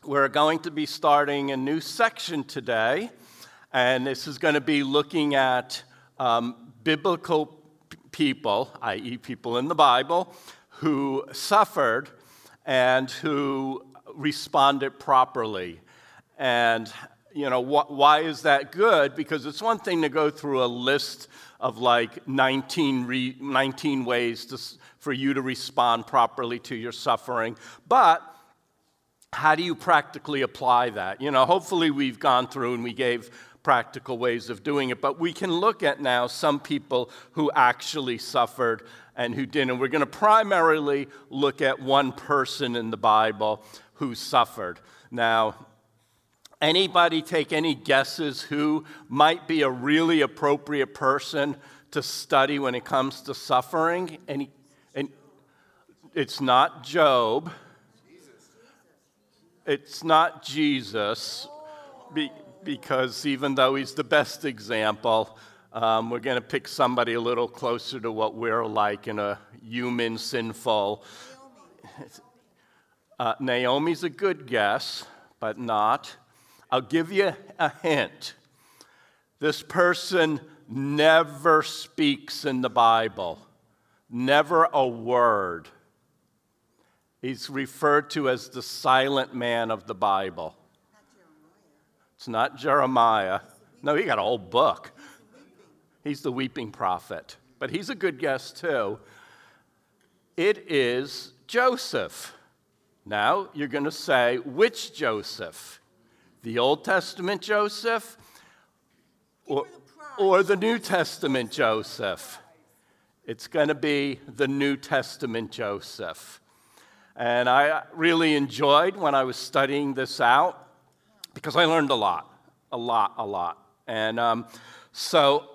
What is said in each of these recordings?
We're going to be starting a new section today, and this is going to be looking at biblical people, i.e. people in the Bible, who suffered and who responded properly. And, why is that good? Because it's one thing to go through a list of like 19 ways for you to respond properly to your suffering, but how do you practically apply that? Hopefully we've gone through and we gave practical ways of doing it, but we can look at now some people who actually suffered and who didn't. We're going to primarily look at one person in the Bible who suffered. Now, anybody take any guesses who might be a really appropriate person to study when it comes to suffering? And it's not Job. It's not Jesus, because even though he's the best example, we're going to pick somebody a little closer to what we're like in a human, sinful. Naomi's a good guess, but not. I'll give you a hint. This person never speaks in the Bible, never a word. He's referred to as the silent man of the Bible. It's not Jeremiah. No, he got a whole book. He's the weeping prophet. But he's a good guess too. It is Joseph. Now, you're going to say, which Joseph? The Old Testament Joseph or the New Testament Joseph? It's going to be the New Testament Joseph. And I really enjoyed when I was studying this out because I learned a lot. And so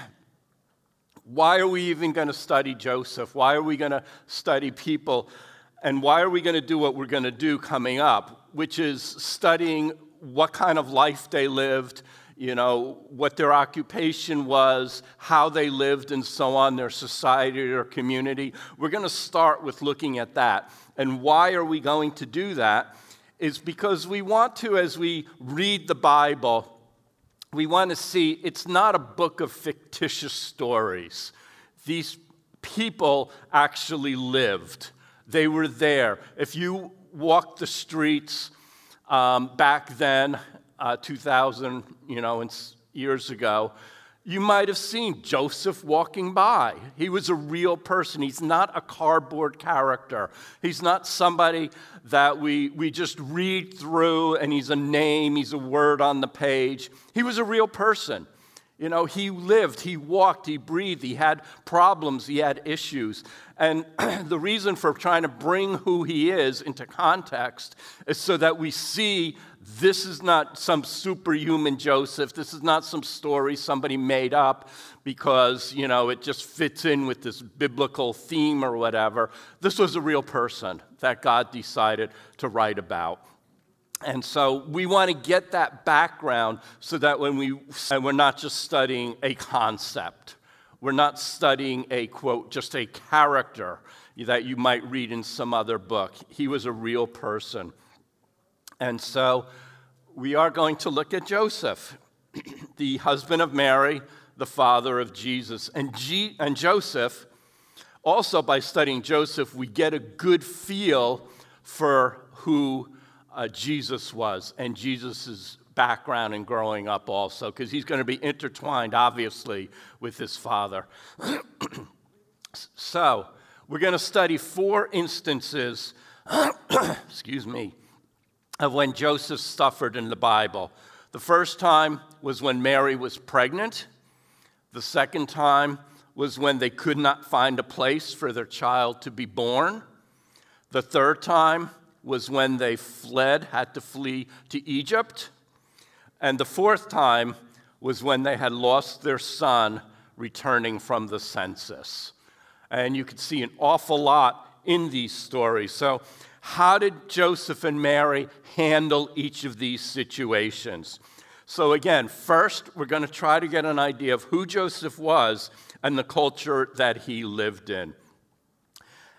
why are we even going to study Joseph? Why are we going to study people? And why are we going to do what we're going to do coming up, which is studying what kind of life they lived, what their occupation was, how they lived, and so on, their society or community. We're going to start with looking at that. And why are we going to do that? Is because we want to, as we read the Bible, we want to see it's not a book of fictitious stories. These people actually lived. They were there. If you walked the streets back then, 2,000, years ago, you might have seen Joseph walking by. He was a real person. He's not a cardboard character. He's not somebody that we just read through and he's a name, he's a word on the page. He was a real person. He lived, he walked, he breathed, he had problems, he had issues. And the reason for trying to bring who he is into context is so that we see this is not some superhuman Joseph. This is not some story somebody made up because, it just fits in with this biblical theme or whatever. This was a real person that God decided to write about. And so we want to get that background so that when we're not just studying a concept. We're not studying a, quote, just a character that you might read in some other book. He was a real person. And so we are going to look at Joseph, the husband of Mary, the father of Jesus. And Joseph, also by studying Joseph, we get a good feel for who Jesus was and Jesus' background and growing up also, because he's going to be intertwined, obviously, with his father. So, we're going to study 4 instances, of when Joseph suffered in the Bible. The first time was when Mary was pregnant. The second time was when they could not find a place for their child to be born. The third time was when they had to flee to Egypt. And the fourth time was when they had lost their son returning from the census. And you can see an awful lot in these stories. So how did Joseph and Mary handle each of these situations? So again, first, we're going to try to get an idea of who Joseph was and the culture that he lived in.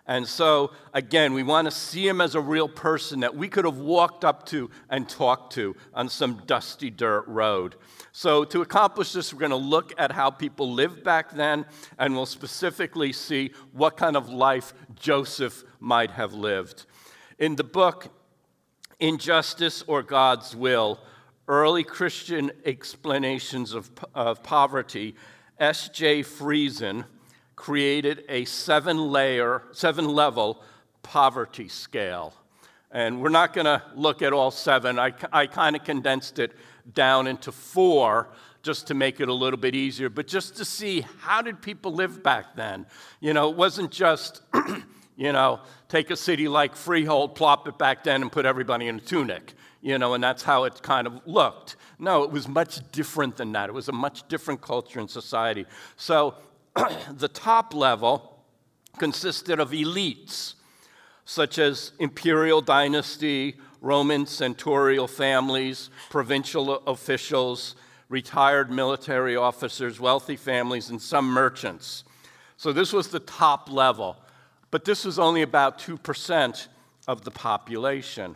And so, again, we want to see him as a real person that we could have walked up to and talked to on some dusty dirt road. So to accomplish this, we're going to look at how people lived back then, and we'll specifically see what kind of life Joseph might have lived. In the book, Injustice or God's Will, Early Christian Explanations of Poverty, S.J. Friesen created a seven-level poverty scale. And we're not going to look at all seven. I kind of condensed it down into 4 just to make it a little bit easier, but just to see how did people live back then. It wasn't just, take a city like Freehold, plop it back then, and put everybody in a tunic, and that's how it kind of looked. No, it was much different than that. It was a much different culture and society. So the top level consisted of elites, such as imperial dynasty, Roman centurial families, provincial officials, retired military officers, wealthy families, and some merchants. So this was the top level, but this was only about 2% of the population.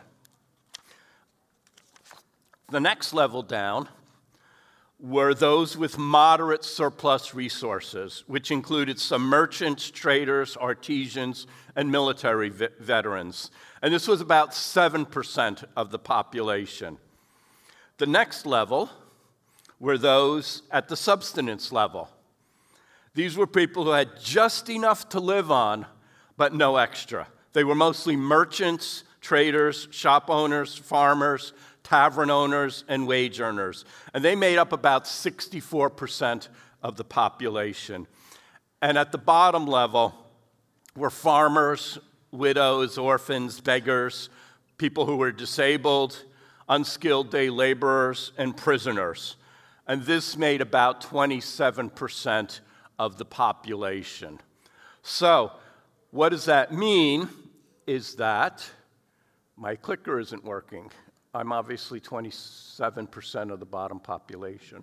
The next level down were those with moderate surplus resources, which included some merchants, traders, artisans, and military veterans. And this was about 7% of the population. The next level were those at the subsistence level. These were people who had just enough to live on, but no extra. They were mostly merchants, traders, shop owners, farmers, tavern owners, and wage earners. And they made up about 64% of the population. And at the bottom level were farmers, widows, orphans, beggars, people who were disabled, unskilled day laborers, and prisoners. And this made about 27% of the population. So, what does that mean is that my clicker isn't working. I'm obviously 27% of the bottom population.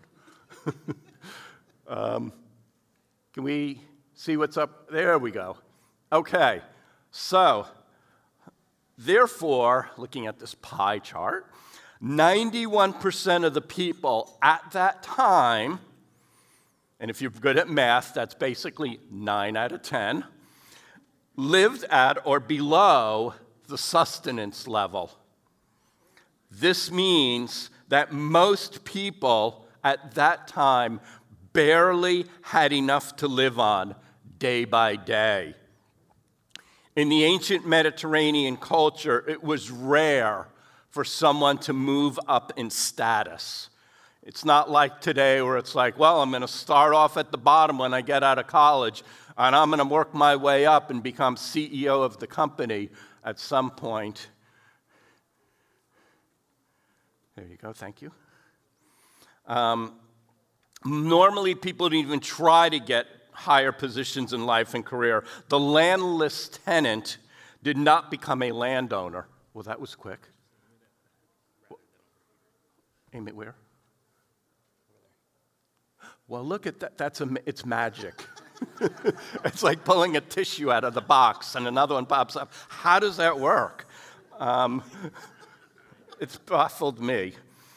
Can we see what's up? There we go. Okay, so therefore, looking at this pie chart, 91% of the people at that time, and if you're good at math, that's basically 9 out of 10, lived at or below the sustenance level. This means that most people at that time barely had enough to live on day by day. In the ancient Mediterranean culture, it was rare for someone to move up in status. It's not like today where it's like, well, I'm going to start off at the bottom when I get out of college, and I'm going to work my way up and become CEO of the company at some point. There you go, thank you. Normally, people don't even try to get higher positions in life and career. The landless tenant did not become a landowner. Well, that was quick. Aim it where? Well, look at that. It's magic. It's like pulling a tissue out of the box and another one pops up. How does that work? It's baffled me.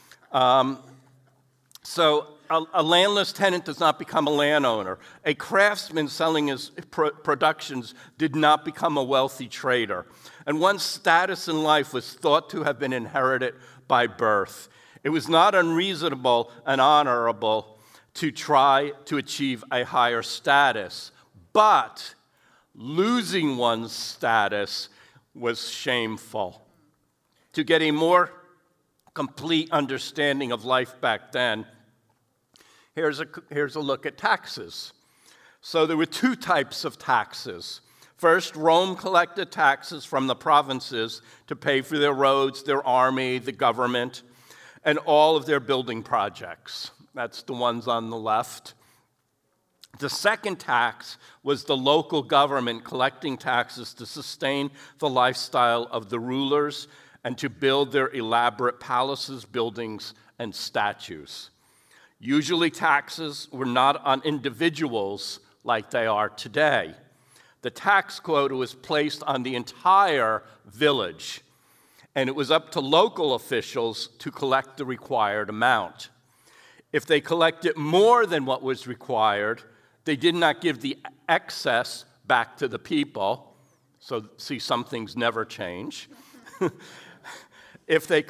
So a landless tenant does not become a landowner. A craftsman selling his productions did not become a wealthy trader. And one's status in life was thought to have been inherited by birth. It was not unreasonable and honorable to try to achieve a higher status, but losing one's status was shameful. To get a more complete understanding of life back then, here's a look at taxes. So there were 2 types of taxes. First, Rome collected taxes from the provinces to pay for their roads, their army, the government, and all of their building projects. That's the ones on the left. The second tax was the local government collecting taxes to sustain the lifestyle of the rulers and to build their elaborate palaces, buildings, and statues. Usually taxes were not on individuals like they are today. The tax quota was placed on the entire village, and it was up to local officials to collect the required amount. If they collected more than what was required, they did not give the excess back to the people. So, see, some things never change. If they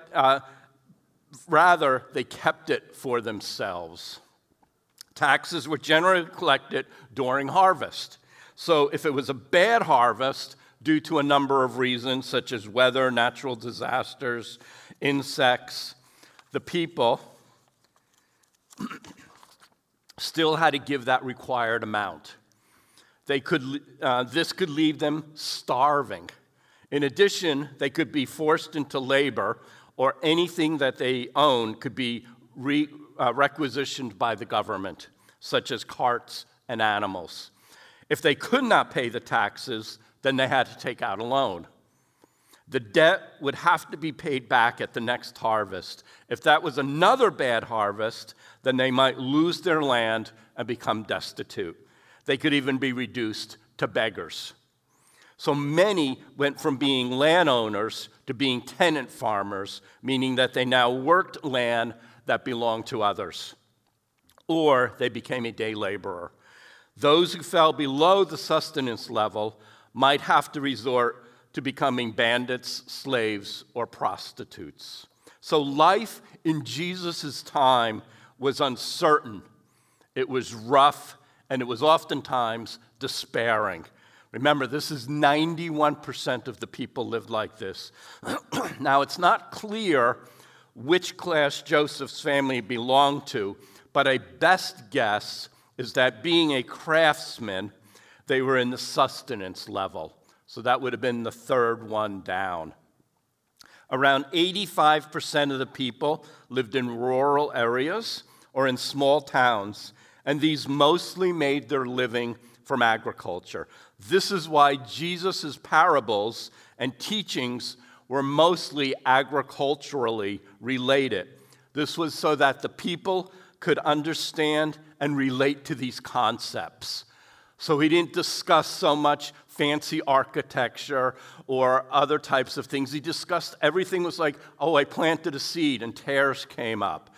rather, they kept it for themselves. Taxes were generally collected during harvest. So if it was a bad harvest due to a number of reasons, such as weather, natural disasters, insects, the people still had to give that required amount. This could leave them starving. In addition, they could be forced into labor, or anything that they owned could be requisitioned by the government, such as carts and animals. If they could not pay the taxes, then they had to take out a loan. The debt would have to be paid back at the next harvest. If that was another bad harvest, then they might lose their land and become destitute. They could even be reduced to beggars. So many went from being landowners to being tenant farmers, meaning that they now worked land that belonged to others, or they became a day laborer. Those who fell below the sustenance level might have to resort to becoming bandits, slaves, or prostitutes. So life in Jesus' time was uncertain, it was rough, and it was oftentimes despairing. Remember, this is 91% of the people lived like this. Now, it's not clear which class Joseph's family belonged to, but a best guess is that being a craftsman, they were in the sustenance level. So that would have been the third one down. Around 85% of the people lived in rural areas or in small towns, and these mostly made their living from agriculture. This is why Jesus' parables and teachings were mostly agriculturally related. This was so that the people could understand and relate to these concepts. So he didn't discuss so much fancy architecture or other types of things. He discussed everything was like, oh, I planted a seed and tares came up.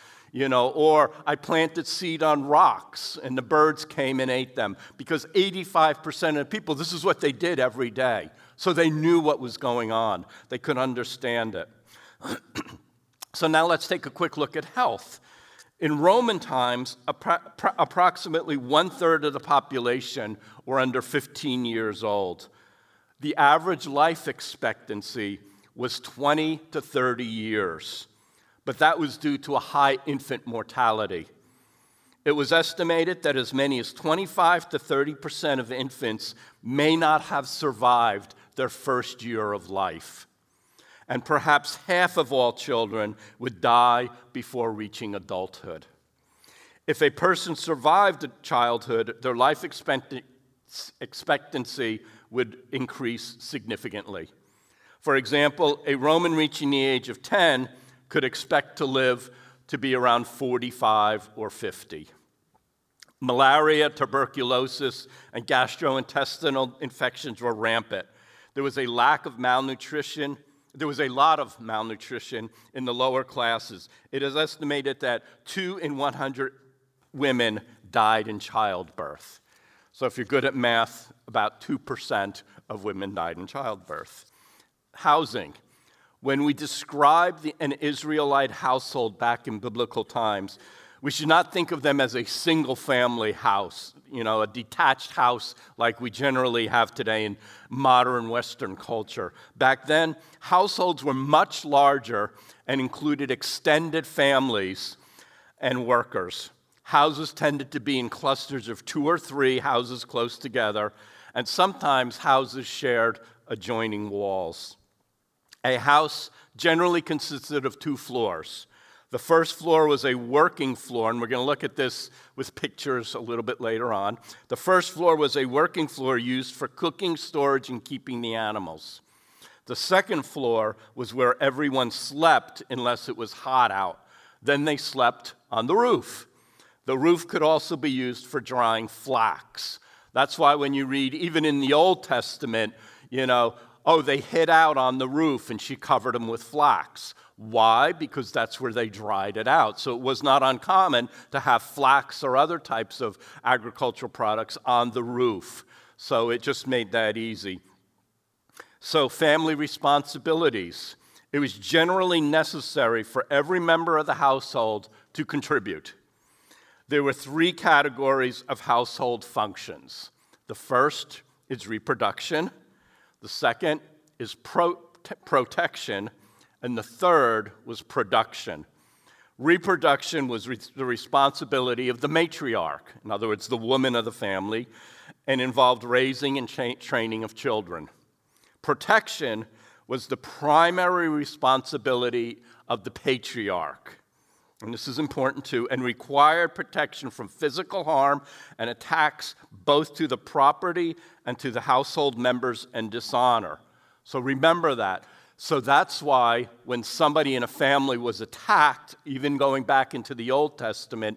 Or I planted seed on rocks and the birds came and ate them. Because 85% of the people, this is what they did every day. So they knew what was going on. They could understand it. So now let's take a quick look at health. In Roman times, approximately 1/3 of the population were under 15 years old. The average life expectancy was 20 to 30 years. But that was due to a high infant mortality. It was estimated that as many as 25 to 30% of infants may not have survived their first year of life. And perhaps half of all children would die before reaching adulthood. If a person survived childhood, their life expectancy would increase significantly. For example, a Roman reaching the age of 10 could expect to live to be around 45 or 50. Malaria, tuberculosis, and gastrointestinal infections were rampant. There was a lot of malnutrition in the lower classes. It is estimated that 2 in 100 women died in childbirth. So if you're good at math, about 2% of women died in childbirth. Housing. When we describe an Israelite household back in biblical times, we should not think of them as a single-family house, a detached house like we generally have today in modern Western culture. Back then, households were much larger and included extended families and workers. Houses tended to be in clusters of 2 or 3 houses close together, and sometimes houses shared adjoining walls. A house generally consisted of 2 floors. The first floor was a working floor, and we're going to look at this with pictures a little bit later on. The first floor was a working floor used for cooking, storage, and keeping the animals. The second floor was where everyone slept unless it was hot out. Then they slept on the roof. The roof could also be used for drying flax. That's why when you read, even in the Old Testament, oh, they hid out on the roof and she covered them with flax. Why? Because that's where they dried it out. So it was not uncommon to have flax or other types of agricultural products on the roof. So it just made that easy. So family responsibilities. It was generally necessary for every member of the household to contribute. There were 3 categories of household functions. The first is reproduction. The second is protection. And the third was production. Reproduction was the responsibility of the matriarch, in other words, the woman of the family, and involved raising and training of children. Protection was the primary responsibility of the patriarch. And this is important too, and required protection from physical harm and attacks both to the property and to the household members and dishonor. So remember that. So that's why when somebody in a family was attacked, even going back into the Old Testament,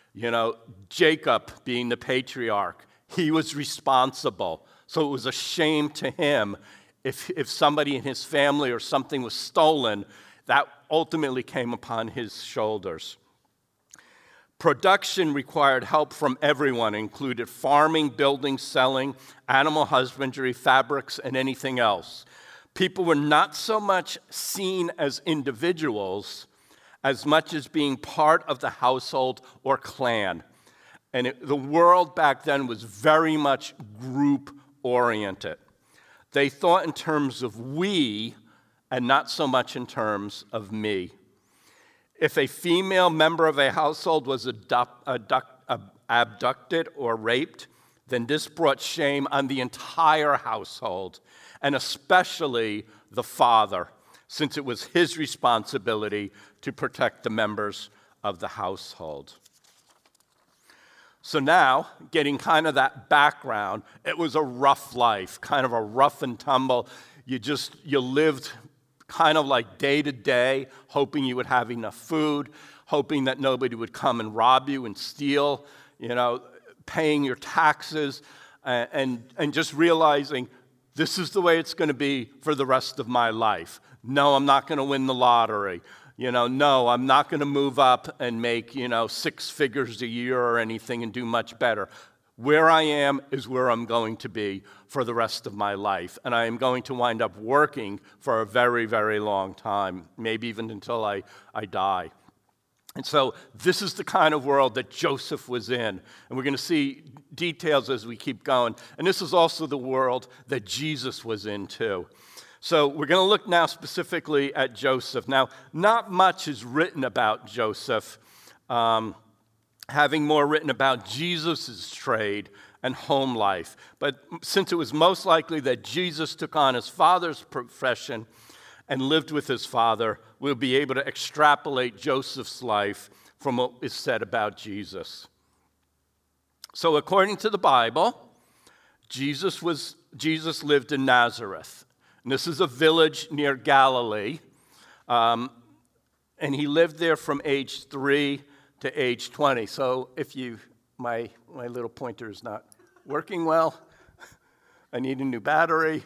Jacob being the patriarch, he was responsible. So it was a shame to him if somebody in his family or something was stolen, that ultimately came upon his shoulders. Production required help from everyone, included farming, building, selling, animal husbandry, fabrics, and anything else. People were not so much seen as individuals as much as being part of the household or clan. And the world back then was very much group-oriented. They thought in terms of we and not so much in terms of me. If a female member of a household was abducted or raped, then this brought shame on the entire household, and especially the father, since it was his responsibility to protect the members of the household. So now, getting kind of that background, it was a rough life, kind of a rough and tumble. You lived kind of like day to day, hoping you would have enough food, hoping that nobody would come and rob you and steal, paying your taxes, and just realizing this is the way it's going to be for the rest of my life. No, I'm not going to win the lottery. No, I'm not going to move up and make, 6 figures a year or anything and do much better. Where I am is where I'm going to be for the rest of my life. And I am going to wind up working for a very, very long time, maybe even until I die. And so this is the kind of world that Joseph was in. And we're going to see details as we keep going. And this is also the world that Jesus was in too. So we're going to look now specifically at Joseph. Now, not much is written about Joseph, having more written about Jesus' trade and home life. But since it was most likely that Jesus took on his father's profession and lived with his father, we'll be able to extrapolate Joseph's life from what is said about Jesus. So according to the Bible, Jesus lived in Nazareth. And this is a village near Galilee. And he lived there from age 3 to age 20. So if my little pointer is not working well, I need a new battery.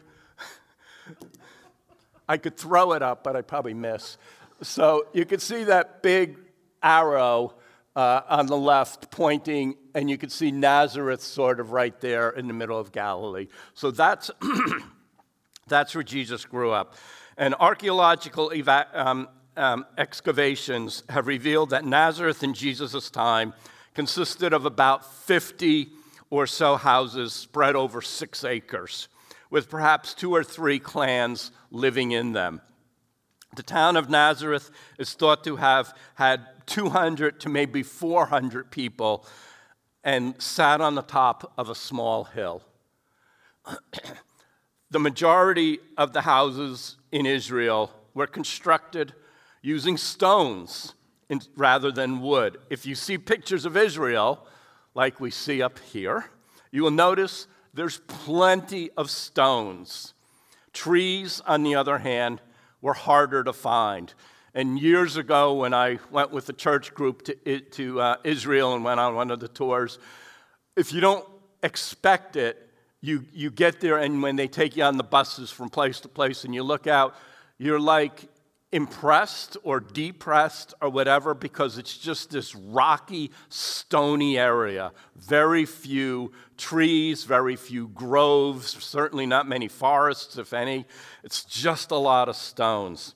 I could throw it up, but I'd probably miss. So you could see that big arrow on the left pointing, and you could see Nazareth sort of right there in the middle of Galilee. So that's where Jesus grew up. And archaeological excavations have revealed that Nazareth in Jesus' time consisted of about 50 or so houses spread over 6 acres, with perhaps 2 or 3 clans living in them. The town of Nazareth is thought to have had 200 to maybe 400 people and sat on the top of a small hill. The majority of the houses in Israel were constructed using stones rather than wood. If you see pictures of Israel, like we see up here, you will notice there's plenty of stones. Trees, on the other hand, were harder to find. And years ago, when I went with the church group to Israel and went on one of the tours, if you don't expect it. You get there, and when they take you on the buses from place to place and you look out, you're like impressed or depressed or whatever, because it's just this rocky, stony area. Very few trees, very few groves, certainly not many forests, if any. It's just a lot of stones.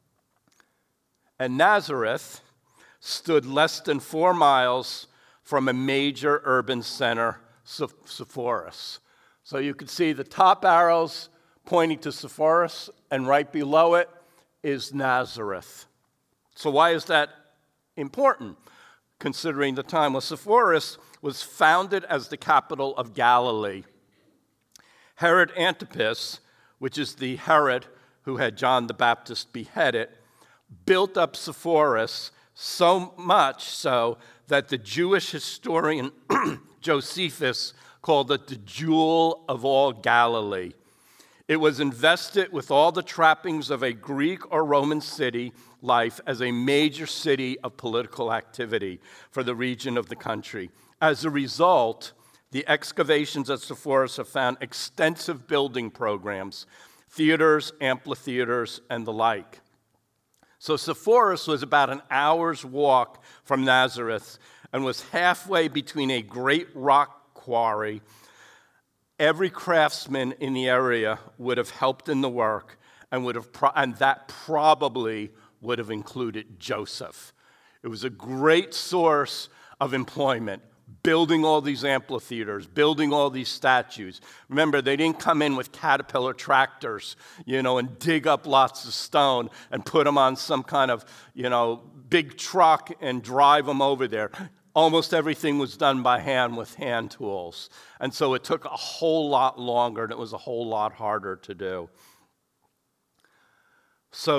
And Nazareth stood less than 4 miles from a major urban center, Sepphoris. So you can see the top arrows pointing to Sepphoris, and right below it is Nazareth. So why is that important, considering the time? Well, Sepphoris was founded as the capital of Galilee. Herod Antipas, which is the Herod who had John the Baptist beheaded, built up Sepphoris so much so that the Jewish historian Josephus called it the jewel of all Galilee. It was invested with all the trappings of a Greek or Roman city life as a major city of political activity for the region of the country. As a result, the excavations at Sepphoris have found extensive building programs, theaters, amphitheaters, and the like. So Sepphoris was about an hour's walk from Nazareth and was halfway between a great rock quarry. Every craftsman in the area would have helped in the work, and that probably would have included Joseph. It was a great source of employment, building all these amphitheaters, building all these statues. Remember, they didn't come in with Caterpillar tractors, and dig up lots of stone and put them on some kind of, big truck and drive them over there. Almost everything was done by hand with hand tools. And so it took a whole lot longer, and it was a whole lot harder to do. So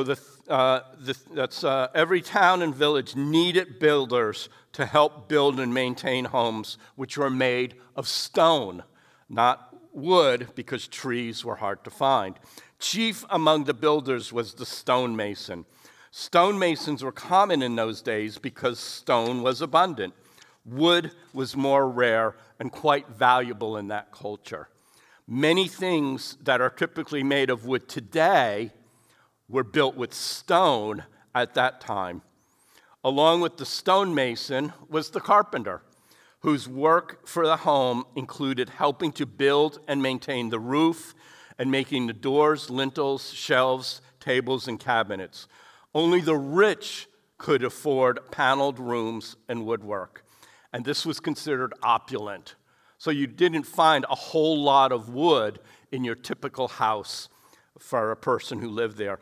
every town and village needed builders to help build and maintain homes, which were made of stone, not wood, because trees were hard to find. Chief among the builders was the stonemason. Stonemasons were common in those days because stone was abundant. Wood was more rare and quite valuable in that culture. Many things that are typically made of wood today were built with stone at that time. Along with the stonemason was the carpenter, whose work for the home included helping to build and maintain the roof and making the doors, lintels, shelves, tables, and cabinets. Only the rich could afford paneled rooms and woodwork, and this was considered opulent. So you didn't find a whole lot of wood in your typical house for a person who lived there.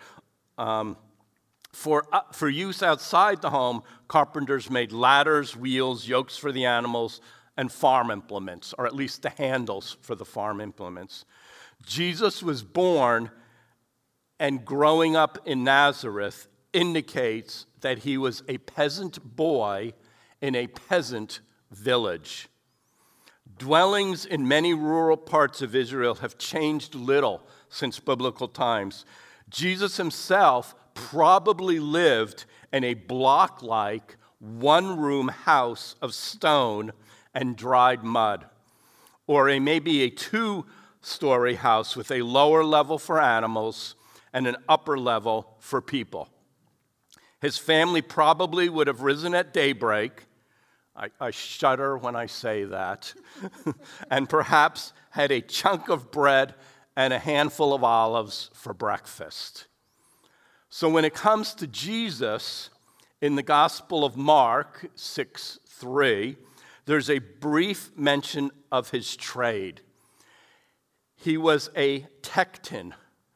For use outside the home, carpenters made ladders, wheels, yokes for the animals, and farm implements, or at least the handles for the farm implements. Jesus was born, and growing up in Nazareth indicates that he was a peasant boy in a peasant village. Dwellings in many rural parts of Israel have changed little since biblical times. Jesus himself probably lived in a block-like, one-room house of stone and dried mud, or maybe a two-story house with a lower level for animals and an upper level for people. His family probably would have risen at daybreak. I shudder when I say that. And perhaps had a chunk of bread and a handful of olives for breakfast. So when it comes to Jesus, in the Gospel of Mark 6:3, there's a brief mention of his trade. He was a tekton,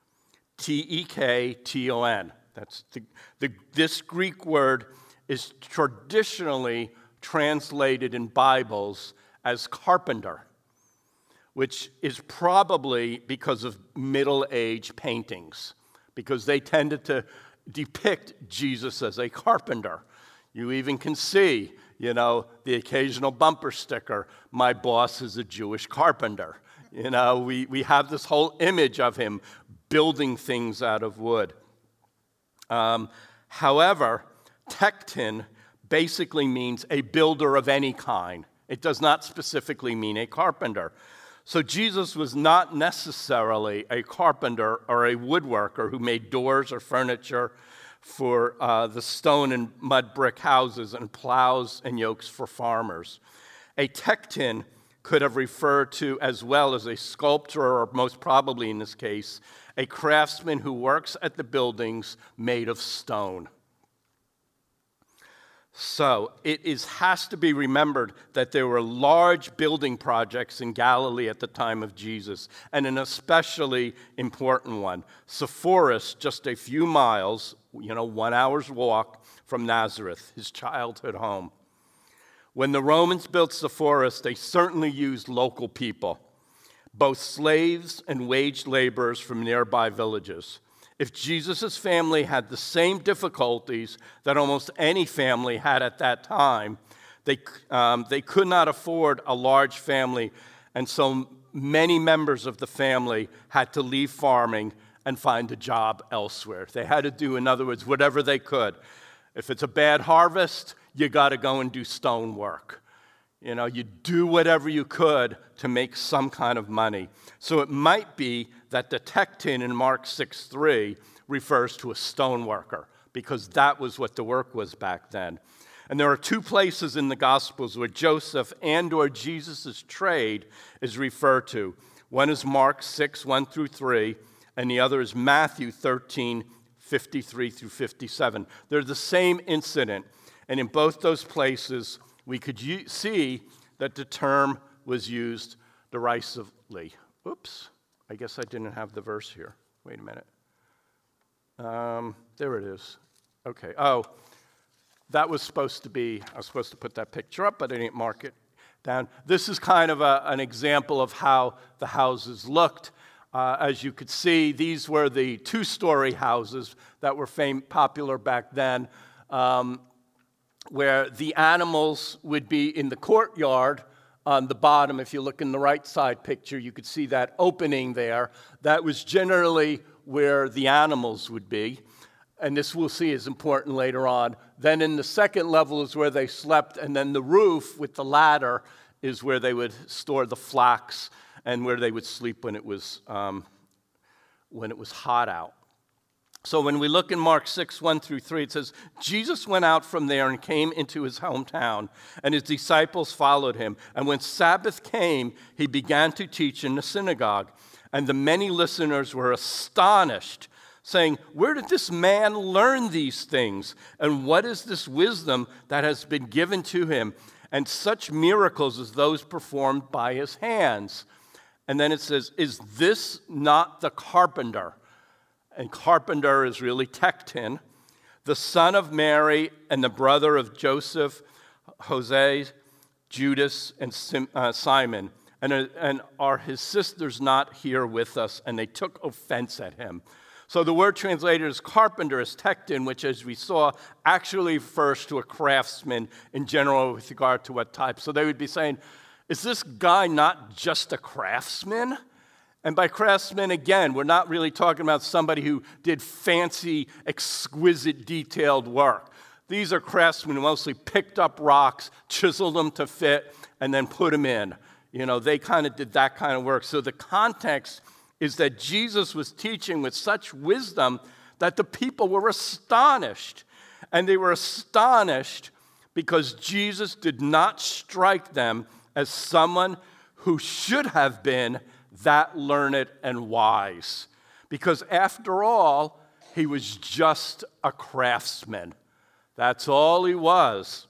Tekton. This Greek word is traditionally translated in Bibles as carpenter, which is probably because of Middle Age paintings, because they tended to depict Jesus as a carpenter. You even can see, the occasional bumper sticker, "My boss is a Jewish carpenter." We have this whole image of him building things out of wood. However, tekton basically means a builder of any kind. It does not specifically mean a carpenter. So Jesus was not necessarily a carpenter or a woodworker who made doors or furniture for the stone and mud brick houses and plows and yokes for farmers. A tekton could have referred to as well as a sculptor, or most probably in this case, a craftsman who works at the buildings made of stone. So it has to be remembered that there were large building projects in Galilee at the time of Jesus, and an especially important one. Sepphoris, just a few miles, 1 hour's walk from Nazareth, his childhood home. When the Romans built Sepphoris, they certainly used local people, both slaves and wage laborers from nearby villages. If Jesus' family had the same difficulties that almost any family had at that time, they could not afford a large family, and so many members of the family had to leave farming and find a job elsewhere. They had to do, in other words, whatever they could. If it's a bad harvest, you got to go and do stone work. You do whatever you could to make some kind of money. So it might be that the tekton in Mark 6:3 refers to a stone worker, because that was what the work was back then. And there are two places in the Gospels where Joseph and or Jesus' trade is referred to. One is Mark 6:1-3, and the other is Matthew 13:53-57. They're the same incident, and in both those places, we could see that the term was used derisively. Oops, I guess I didn't have the verse here. Wait a minute. There it is. Okay. Oh, that was supposed to be, I was supposed to put that picture up, but I didn't mark it down. This is kind of an example of how the houses looked. As you could see, these were the two-story houses that were popular back then, where the animals would be in the courtyard on the bottom. If you look in the right side picture, you could see that opening there. That was generally where the animals would be, and this we'll see is important later on. Then in the second level is where they slept, and then the roof with the ladder is where they would store the flax and where they would sleep when it was hot out. So when we look in Mark 6:1-3, it says, Jesus went out from there and came into his hometown, and his disciples followed him. And when Sabbath came, he began to teach in the synagogue. And the many listeners were astonished, saying, where did this man learn these things? And what is this wisdom that has been given to him? And such miracles as those performed by his hands. And then it says, is this not the carpenter? And carpenter is really tekton, the son of Mary and the brother of Joseph, Jose, Judas, and Simon. And are his sisters not here with us? And they took offense at him. So the word translated as carpenter is tekton, which, as we saw, actually refers to a craftsman in general with regard to what type. So they would be saying, is this guy not just a craftsman? And by craftsman, again, we're not really talking about somebody who did fancy, exquisite, detailed work. These are craftsmen who mostly picked up rocks, chiseled them to fit, and then put them in. They kind of did that kind of work. So the context is that Jesus was teaching with such wisdom that the people were astonished. And they were astonished because Jesus did not strike them as someone who should have been that learned and wise. Because after all, he was just a craftsman. That's all he was.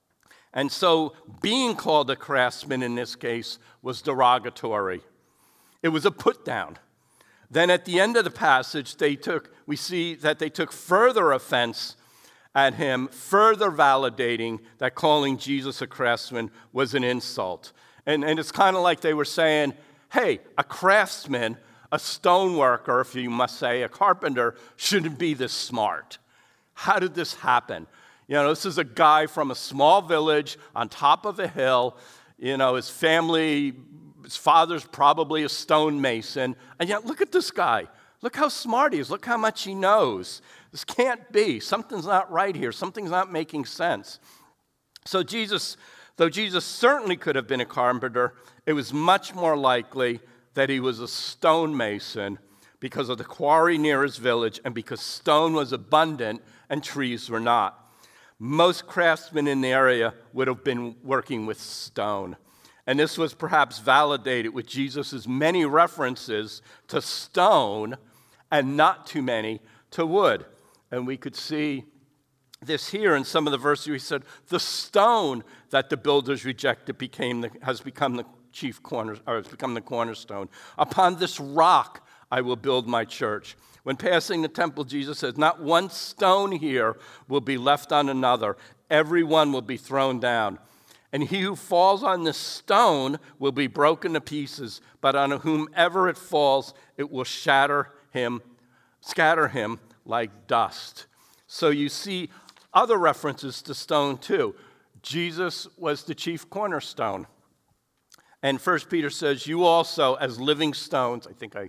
And so being called a craftsman in this case was derogatory. It was a put down. Then at the end of the passage, we see that they took further offense at him, further validating that calling Jesus a craftsman was an insult. And it's kind of like they were saying, hey, a craftsman, a stoneworker, if you must say, a carpenter, shouldn't be this smart. How did this happen? This is a guy from a small village on top of a hill. His father's probably a stonemason. And yet, look at this guy. Look how smart he is. Look how much he knows. This can't be. Something's not right here. Something's not making sense. So Jesus Though Jesus certainly could have been a carpenter, it was much more likely that he was a stonemason because of the quarry near his village and because stone was abundant and trees were not. Most craftsmen in the area would have been working with stone. And this was perhaps validated with Jesus' many references to stone and not too many to wood. And we could see this here in some of the verses. He said, the stone that the builders rejected has become the cornerstone. Upon this rock I will build my church. When passing the temple, Jesus says, not one stone here will be left on another. Every one will be thrown down. And he who falls on this stone will be broken to pieces, but on whomever it falls, it will scatter him like dust. So you see other references to stone too. Jesus was the chief cornerstone. And 1 Peter says, you also as living stones,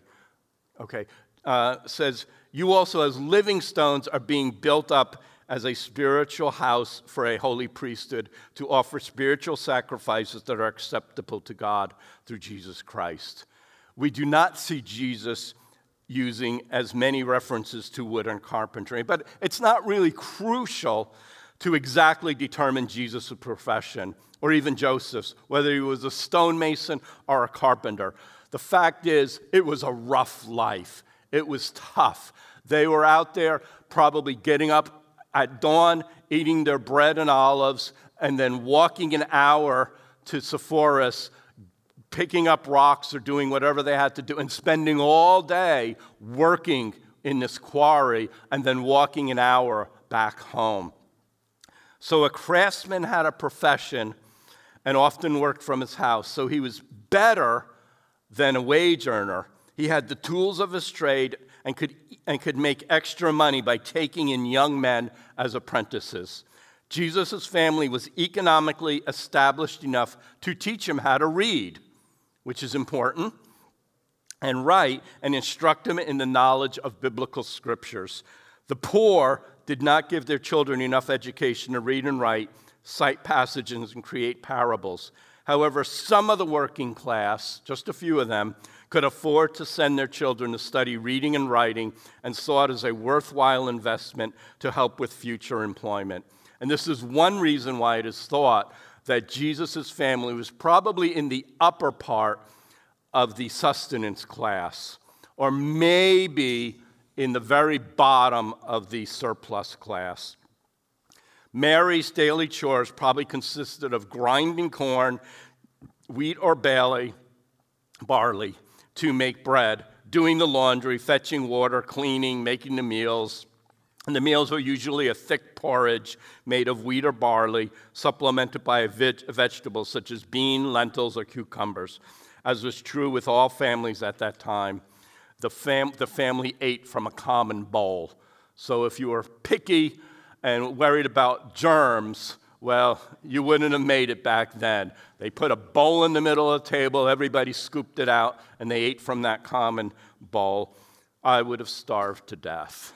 says, you also as living stones are being built up as a spiritual house for a holy priesthood to offer spiritual sacrifices that are acceptable to God through Jesus Christ. We do not see Jesus using as many references to wood and carpentry, but it's not really crucial to exactly determine Jesus' profession, or even Joseph's, whether he was a stonemason or a carpenter. The fact is, it was a rough life. It was tough. They were out there probably getting up at dawn, eating their bread and olives, and then walking an hour to Sepphoris, picking up rocks or doing whatever they had to do, and spending all day working in this quarry, and then walking an hour back home. So a craftsman had a profession and often worked from his house. So he was better than a wage earner. He had the tools of his trade and could make extra money by taking in young men as apprentices. Jesus' family was economically established enough to teach him how to read, which is important, and write, and instruct him in the knowledge of biblical scriptures. The poor did not give their children enough education to read and write, cite passages, and create parables. However, some of the working class, just a few of them, could afford to send their children to study reading and writing and saw it as a worthwhile investment to help with future employment. And this is one reason why it is thought that Jesus' family was probably in the upper part of the sustenance class, or maybe in the very bottom of the surplus class. Mary's daily chores probably consisted of grinding corn, wheat or barley, to make bread, doing the laundry, fetching water, cleaning, making the meals. And the meals were usually a thick porridge made of wheat or barley, supplemented by vegetables such as beans, lentils, or cucumbers. As was true with all families at that time, the family ate from a common bowl. So if you were picky and worried about germs, well, you wouldn't have made it back then. They put a bowl in the middle of the table, everybody scooped it out, and they ate from that common bowl. I would have starved to death.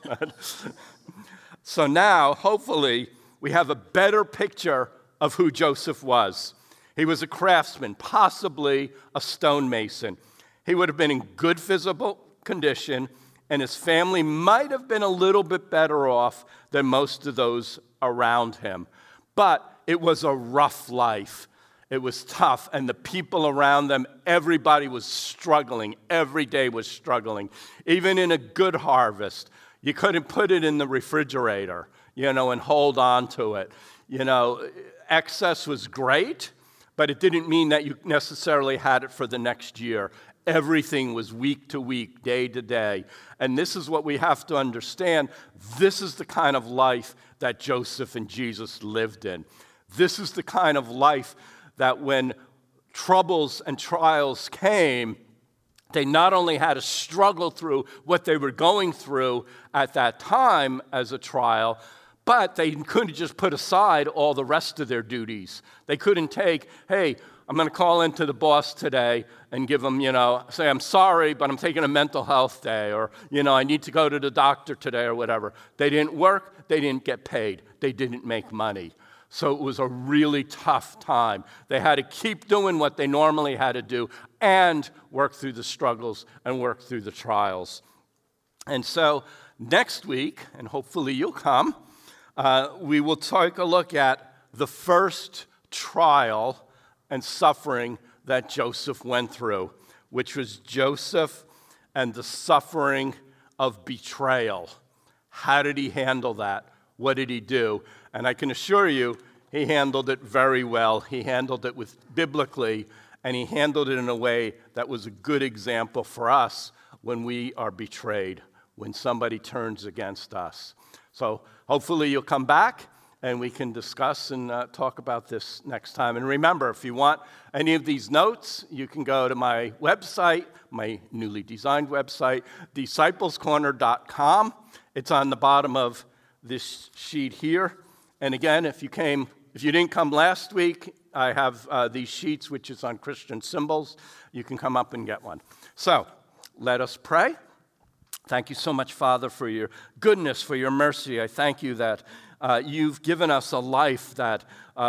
So now, hopefully, we have a better picture of who Joseph was. He was a craftsman, possibly a stonemason. He would have been in good physical condition, and his family might have been a little bit better off than most of those around him. But it was a rough life. It was tough, and the people around them, everybody was struggling. Every day was struggling. Even in a good harvest, you couldn't put it in the refrigerator, and hold on to it. Excess was great, but it didn't mean that you necessarily had it for the next year. Everything was week to week, day to day. And this is what we have to understand. This is the kind of life that Joseph and Jesus lived in. This is the kind of life that when troubles and trials came, they not only had to struggle through what they were going through at that time as a trial, but they couldn't just put aside all the rest of their duties. They couldn't take, hey, I'm going to call into the boss today and give them, say, I'm sorry, but I'm taking a mental health day, or, I need to go to the doctor today or whatever. They didn't work. They didn't get paid. They didn't make money. So it was a really tough time. They had to keep doing what they normally had to do and work through the struggles and work through the trials. And so next week, and hopefully you'll come, we will take a look at the first trial and suffering that Joseph went through, which was Joseph and the suffering of betrayal. How did he handle that? What did he do? And I can assure you, he handled it very well. He handled it biblically, and he handled it in a way that was a good example for us when we are betrayed, when somebody turns against us. So hopefully you'll come back, and we can discuss and talk about this next time. And remember, if you want any of these notes, you can go to my website, my newly designed website, disciplescorner.com. It's on the bottom of this sheet here. And again, if you didn't come last week, I have these sheets, which is on Christian symbols. You can come up and get one. So let us pray. Thank you so much, Father, for your goodness, for your mercy. I thank you that you've given us a life that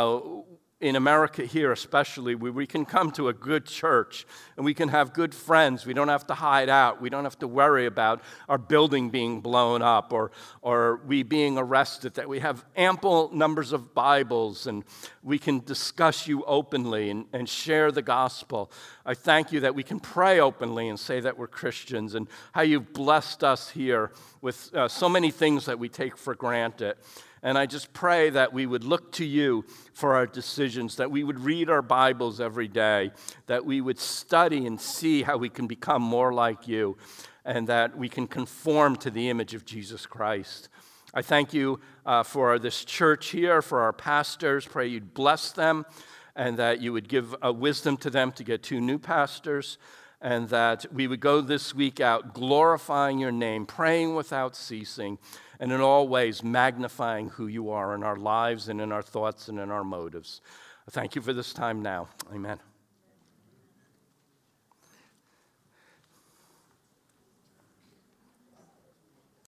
in America here especially, where we can come to a good church and we can have good friends. We don't have to hide out. We don't have to worry about our building being blown up or we being arrested, that we have ample numbers of Bibles and we can discuss you openly and share the gospel. I thank you that we can pray openly and say that we're Christians, and how you've blessed us here with so many things that we take for granted. And I just pray that we would look to you for our decisions, that we would read our Bibles every day, that we would study and see how we can become more like you, and that we can conform to the image of Jesus Christ. I thank you for this church here, for our pastors. Pray you'd bless them, and that you would give wisdom to them to get 2 new pastors, and that we would go this week out glorifying your name, praying without ceasing, and in all ways magnifying who you are in our lives and in our thoughts and in our motives. Thank you for this time now. Amen.